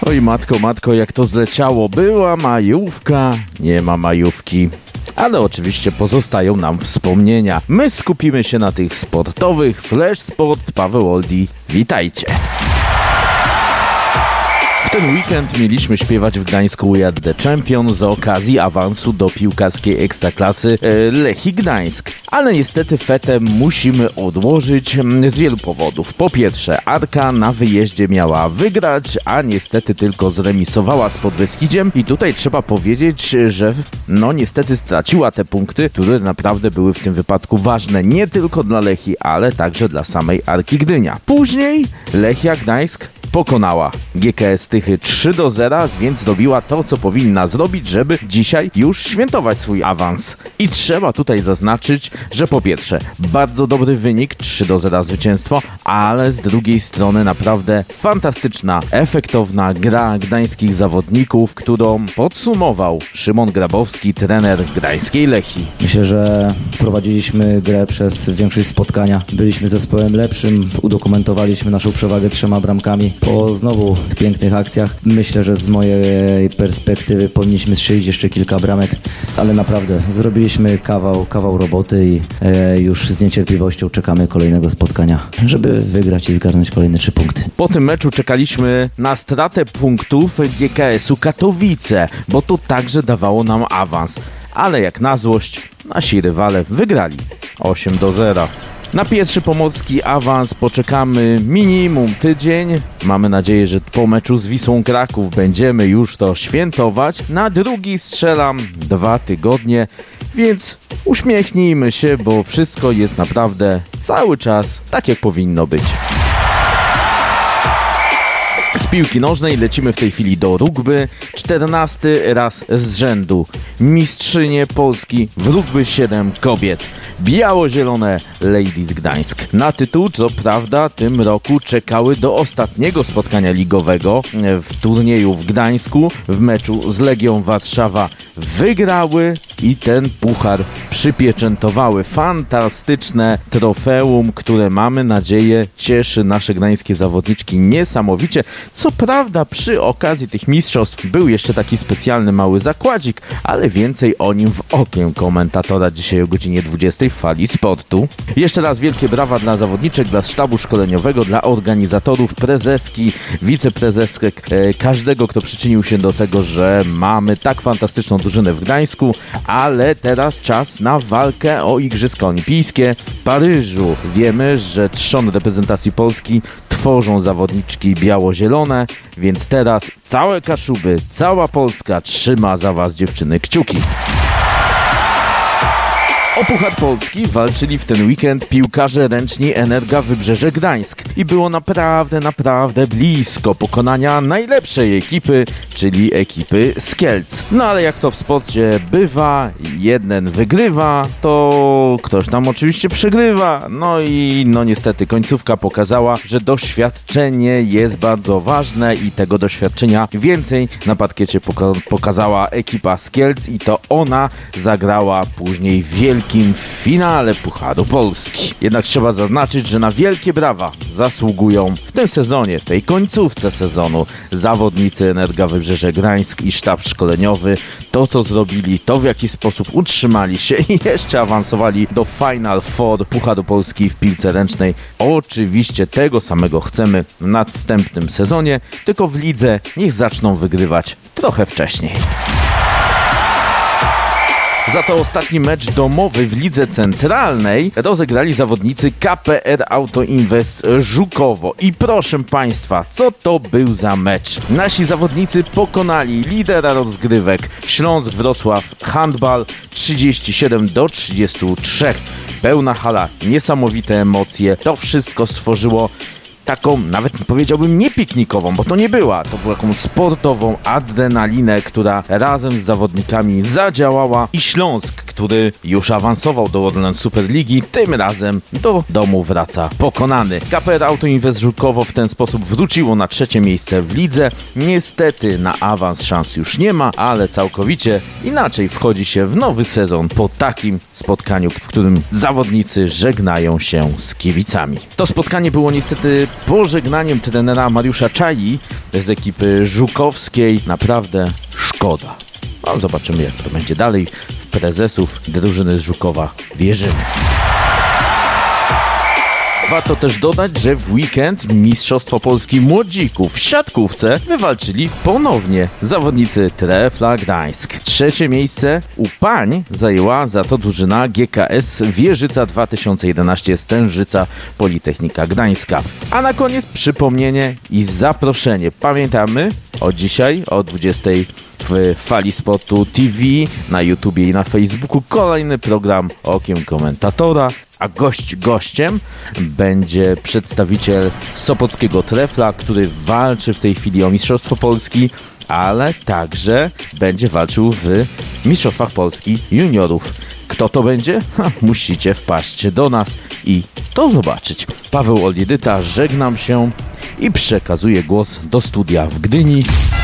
Oj matko, jak to zleciało. Była majówka, nie ma majówki. Ale oczywiście pozostają nam wspomnienia. My skupimy się na tych sportowych. Flash Sport, Paweł Oldi, witajcie. W ten weekend mieliśmy śpiewać w Gdańsku We Are The Champion z okazji awansu do piłkarskiej ekstraklasy Lechii Gdańsk. Ale niestety fetę musimy odłożyć z wielu powodów. Po pierwsze, Arka na wyjeździe miała wygrać, a niestety tylko zremisowała z Podbeskidziem i tutaj trzeba powiedzieć, że niestety straciła te punkty, które naprawdę były w tym wypadku ważne nie tylko dla Lechii, ale także dla samej Arki Gdynia. Później Lechia Gdańsk pokonała GKS Tychy 3-0, więc zrobiła to, co powinna zrobić, żeby dzisiaj już świętować swój awans. I trzeba tutaj zaznaczyć, że po pierwsze, bardzo dobry wynik, 3-0 zwycięstwo, ale z drugiej strony naprawdę fantastyczna, efektowna gra gdańskich zawodników, którą podsumował Szymon Grabowski, trener gdańskiej Lechii. Myślę, że prowadziliśmy grę przez większość spotkania. Byliśmy zespołem lepszym, udokumentowaliśmy naszą przewagę 3 bramkami. Po znowu pięknych akcjach myślę, że z mojej perspektywy powinniśmy strzelić jeszcze kilka bramek, ale naprawdę zrobiliśmy kawał roboty i już z niecierpliwością czekamy kolejnego spotkania, żeby wygrać i zgarnąć kolejne 3 punkty. Po tym meczu czekaliśmy na stratę punktów GKS-u Katowice, bo to także dawało nam awans, ale jak na złość nasi rywale wygrali 8-0. Na pierwszy pomorski awans poczekamy minimum tydzień. Mamy nadzieję, że po meczu z Wisłą Kraków będziemy już to świętować. Na drugi strzelam 2 tygodnie, więc uśmiechnijmy się, bo wszystko jest naprawdę cały czas tak, jak powinno być. Z piłki nożnej lecimy w tej chwili do rugby. 14 raz z rzędu mistrzynie Polski w rugby 7 kobiet. Biało-zielone Ladies Gdańsk. Na tytuł, co prawda, tym roku czekały do ostatniego spotkania ligowego w turnieju w Gdańsku. W meczu z Legią Warszawa wygrały i ten puchar przypieczętowały. Fantastyczne trofeum, które mamy nadzieję cieszy nasze gdańskie zawodniczki niesamowicie. Co prawda przy okazji tych mistrzostw był jeszcze taki specjalny mały zakładzik, ale więcej o nim w okiem komentatora dzisiaj o godzinie 20 w Fali Sportu. Jeszcze raz wielkie brawa dla zawodniczek, dla sztabu szkoleniowego, dla organizatorów, prezeski, wiceprezesek, każdego, kto przyczynił się do tego, że mamy tak fantastyczną drużynę w Gdańsku, ale teraz czas na walkę o Igrzyska Olimpijskie w Paryżu. Wiemy, że trzon reprezentacji Polski tworzą zawodniczki biało-zielone, więc teraz całe Kaszuby, cała Polska trzyma za was, dziewczyny, kciuki. O Puchar Polski walczyli w ten weekend piłkarze ręczni Energa Wybrzeże Gdańsk i było naprawdę blisko pokonania najlepszej ekipy, czyli ekipy z Kielc. No ale jak to w sporcie bywa, jeden wygrywa, to ktoś tam oczywiście przegrywa. No i niestety końcówka pokazała, że doświadczenie jest bardzo ważne i tego doświadczenia więcej na parkiecie pokazała ekipa z Kielc i to ona zagrała później wielkim finale Pucharu Polski. Jednak trzeba zaznaczyć, że na wielkie brawa zasługują w tym sezonie, tej końcówce sezonu zawodnicy Energa Wybrzeże Gdańsk i sztab szkoleniowy. To, co zrobili, to w jaki sposób utrzymali się i jeszcze awansowali do Final Four Pucharu Polski w piłce ręcznej. Oczywiście tego samego chcemy w następnym sezonie, tylko w lidze niech zaczną wygrywać trochę wcześniej. Za to ostatni mecz domowy w Lidze Centralnej rozegrali zawodnicy KPR Auto Invest Żukowo. I proszę Państwa, co to był za mecz? Nasi zawodnicy pokonali lidera rozgrywek Śląsk Wrocław Handball 37-33. Pełna hala, niesamowite emocje. To wszystko stworzyło taką, nawet powiedziałbym, nie piknikową, bo to nie była. To była taką sportową adrenalinę, która razem z zawodnikami zadziałała i Śląsk, który już awansował do Orlen Superligi, tym razem do domu wraca pokonany. KPR Auto Invest Żukowo w ten sposób wróciło na 3. miejsce w lidze. Niestety na awans szans już nie ma, ale całkowicie inaczej wchodzi się w nowy sezon po takim spotkaniu, w którym zawodnicy żegnają się z kibicami. To spotkanie było niestety pożegnaniem trenera Mariusza Czai z ekipy żukowskiej. Naprawdę szkoda. No, zobaczymy, jak to będzie dalej. W prezesów drużyny z Żukowa wierzymy. Warto też dodać, że w weekend Mistrzostwo Polski Młodzików w siatkówce wywalczyli ponownie zawodnicy Trefla Gdańsk. 3. miejsce u pań zajęła za to drużyna GKS Wieżyca 2011 Stężyca Politechnika Gdańska. A na koniec przypomnienie i zaproszenie. Pamiętamy o dzisiaj o 20 w Fali Sportu TV, na YouTubie i na Facebooku kolejny program Okiem Komentatora, a gościem będzie przedstawiciel sopockiego Trefla, który walczy w tej chwili o Mistrzostwo Polski, ale także będzie walczył w Mistrzostwach Polski juniorów. Kto to będzie? Musicie wpaść do nas i to zobaczyć. Paweł Oljedyta, żegnam się i przekazuję głos do studia w Gdyni.